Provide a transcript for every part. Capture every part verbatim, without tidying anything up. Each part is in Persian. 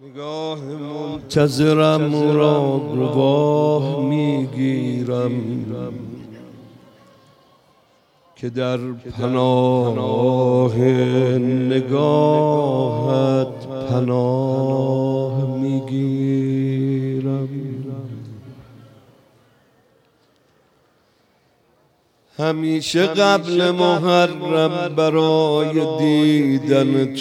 نگاه منتظرم را گواه میگیرم که در پناه نگاهت پناه میگیرم. همیشه قبل محرم برای دیدن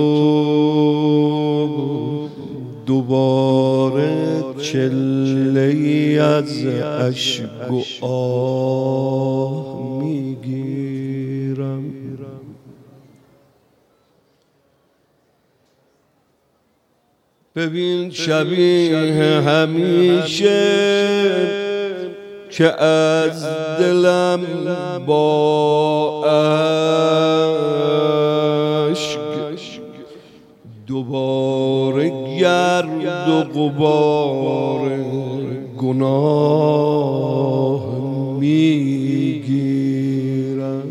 تو دوباره چله‌ای از اشک و آه میگیرم. ببین شبیه همیشه که از دلم با اشک دوباره گرد و غبار گناه میگیرم.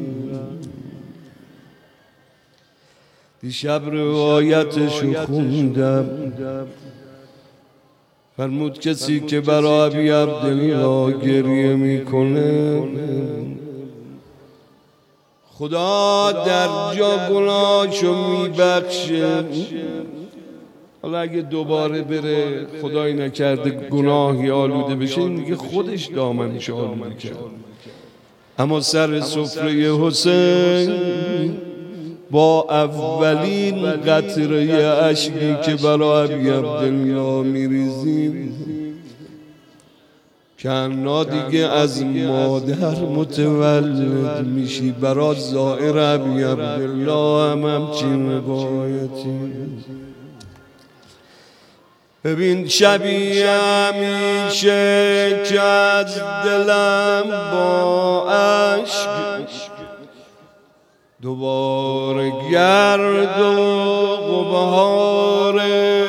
دیشب روایتشو خوندم، فرمود کسی که برای ابی عبدالله گریه میکنه خدا در جا گناهشو میبخشه. حالا اگه دوباره بره خدایی نکرده گناهی آلوده بشه، این دیگه خودش دامنش آلوده کرد. اما سر سفره حسین با اولین قطره اشکی که برای ابی عبدالله میریزیم کنا دیگه از مادر متولد میشی. برای زائر ابی عبدالله هم همچین روایتی. ببین شبیه همیشه که از دلم با عشق دوباره گرد و غبار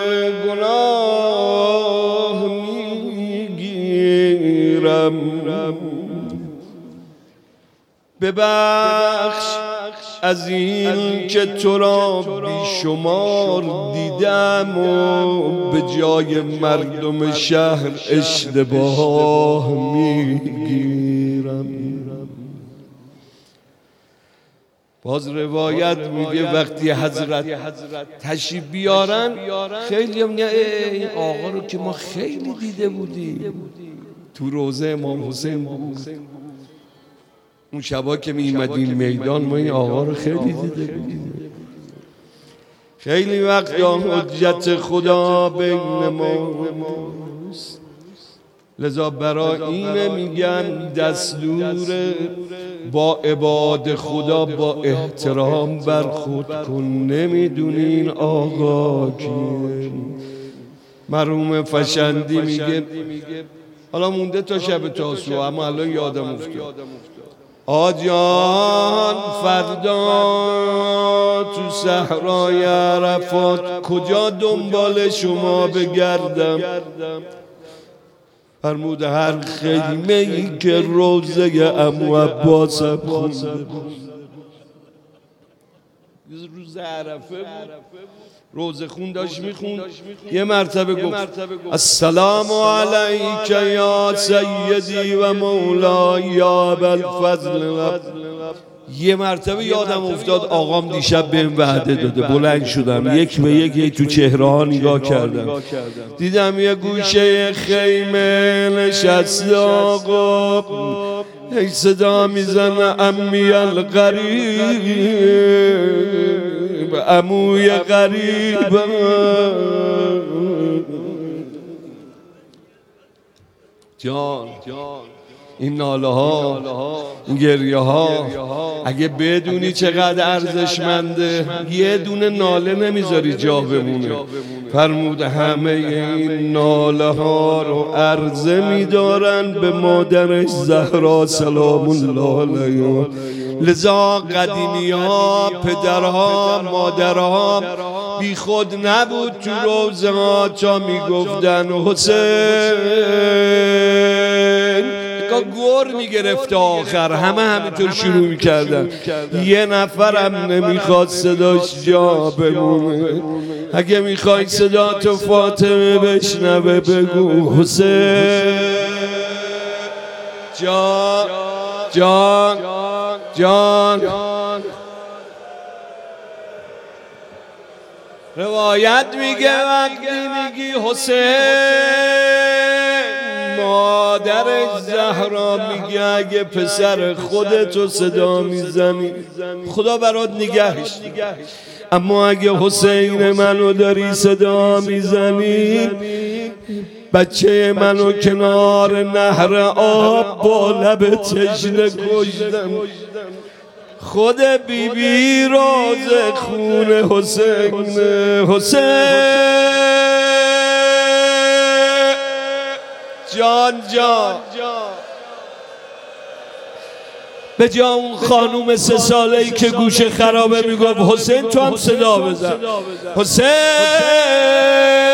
گناه میگیرم. ببخش از این که تو را بیشمار دیدم و به جای مردم شهر اشتباه میگیرم. باز روایت میگه وقتی حضرت تشریف بیارن خیلی هم میگن این آقا رو که ما خیلی دیده بودیم تو روضه امام حسین بود. اون شبا که میمدیم میدان ما این آقا رو خیلی دیده بودیم. خیلی وقتا حجت خدا بین ماست، لذا برای اینه میگن دستور با عباد خدا با احترام برخورد کن. نمیدونین آقا کیه؟ مرحوم فشندی میگه حالا مونده تا شب تاسوعا اما الان یادم افتاد. آجان فردا تو صحرای عرفات کجا دنبال شما بگردم؟ فرمود هر خیمه ای که روزه عمو عباسم خونده بود. روز عرفه بود، روزه خون داشت میخوند. یه مرتبه گفت السلام علیک یا سیدی و مولای یا ابوالفضل. یه مرتبه یادم افتاد آقام دیشب بهم وعده داده. بلند شدم یک به یک تو چهره ها نگاه کردم، دیدم یه گوشه خیمه نشسته آقا هی صدا میزنه امی الغریب، عموی غریب. جان این ناله ها این گریه ها اگه بدونی چقدر ارزشمنده یه دونه ناله نمیذاری جا بمونه. فرمود همه این ناله ها رو عرضه میدارن به مادرش زهرا سلام الله علیها. لذا قدیمی ها پدرها مادرها بی خود نبود تو روزه ها تا میگفتن حسین گر میگرفت آخر همه همینطور شروع میکردن. یه نفرم نمیخواد صداش جا بمونه. اگه میخوای صدا تو فاطمه بشنوه بگو حسین جان جان جان. روایت میگه وقتی میگی حسین مادر زهرا میگه اگه پسر خودتو صدا میزنی خدا برات نگهش، اما اگه حسین منو داری صدا میزنی بچه منو کنار نهر آب با لب تشنه کشتم. خود بی بی راز خون حسین حسین جان جان. به جا اون خانوم سه ساله ای که گوش خرابه میگفت حسین تو هم صدا بزن حسین